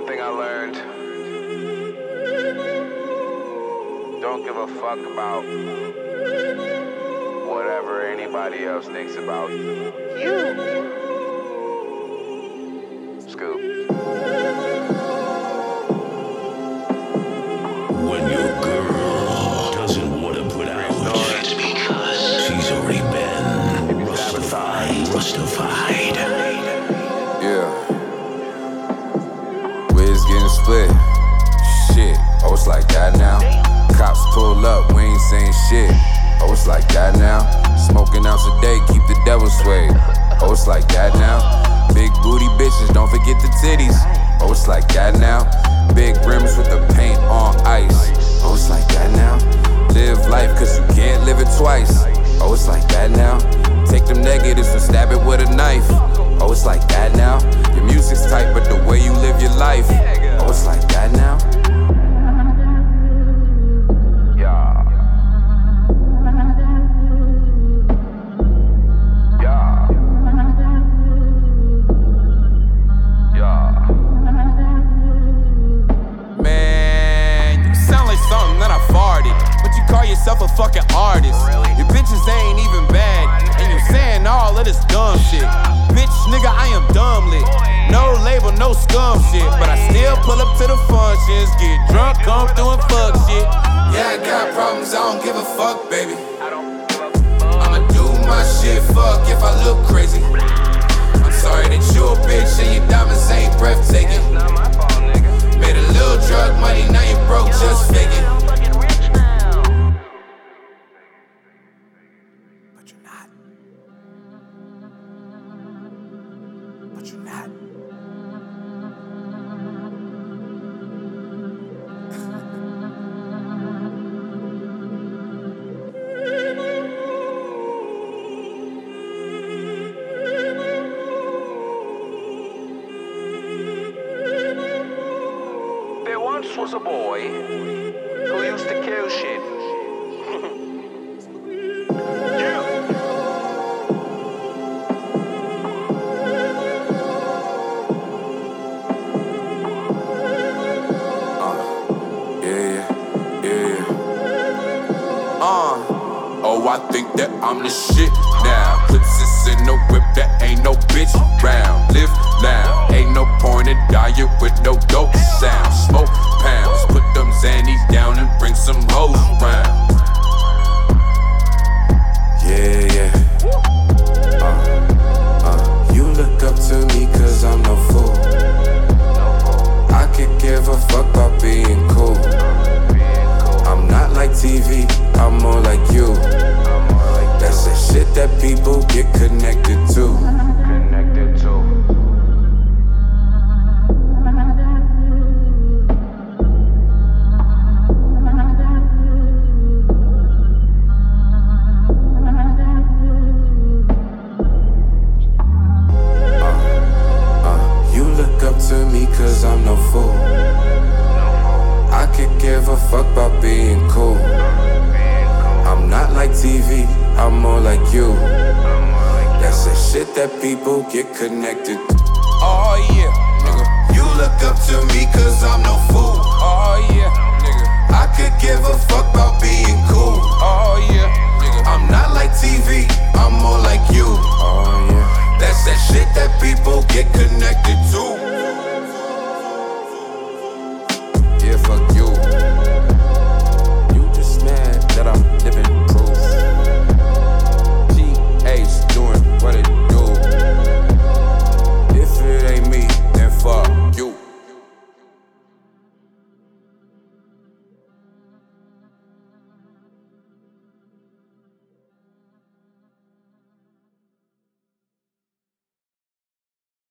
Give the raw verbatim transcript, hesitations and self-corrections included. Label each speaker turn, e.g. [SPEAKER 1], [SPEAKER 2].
[SPEAKER 1] thing I learned. Don't give a fuck about whatever anybody else thinks about you. Scoop.
[SPEAKER 2] When your girl doesn't want to put out, it's because she's already been rustified. Rustified.
[SPEAKER 3] Yeah. Wiz getting split. Shit. Oh, it's like that now. Cops pull up, we ain't saying shit. Oh, it's like that now. Smoking ounce a day, keep the devil sway. Oh, it's like that now. Big booty bitches, don't forget the titties. Oh, it's like that now. Big rims with the paint on ice. Oh, it's like that now. Live life cause you can't live it twice. Oh, it's like that now. Take them negatives and stab it with a knife. Oh, it's like that now. Your music's tight, but the way you live your life. Oh, it's like that now.
[SPEAKER 4] Yourself a fucking artist. Really? Your bitches ain't even bad, and you saying all of this dumb shit. Bitch, nigga, I am dumb lit. No label, no scum shit, but I still pull up to the functions, get drunk, come through and fuck shit. Yeah, I got problems, I don't give a fuck, baby. I'ma do my shit, fuck if I look crazy. I'm sorry that you a bitch and your diamonds ain't breathtaking. Made a little drug money, now you broke, just faking.
[SPEAKER 1] Was a boy who used to kill shit. Yeah.
[SPEAKER 3] Uh, yeah, yeah. Uh, oh, I think that I'm the shit now. Clips in no whip, that ain't no bitch round. Live loud, ain't no point in dying with no dope sound. Smoke pounds, put them Xannies down and bring some hoes round. Yeah, yeah. Uh, uh, you look up to me cause I'm no fool. I could give a fuck about being cool. I'm not like T V, I'm more like you. That's the shit that people get connected to. Connected to. Cause I'm no fool. I could give a fuck about being cool. I'm not like T V, I'm more like you. That's the shit that people get connected to.
[SPEAKER 4] Oh yeah, nigga. You look up to me cause I'm no fool. Oh yeah, nigga. I could give a fuck about being cool. Oh yeah, nigga. I'm not like T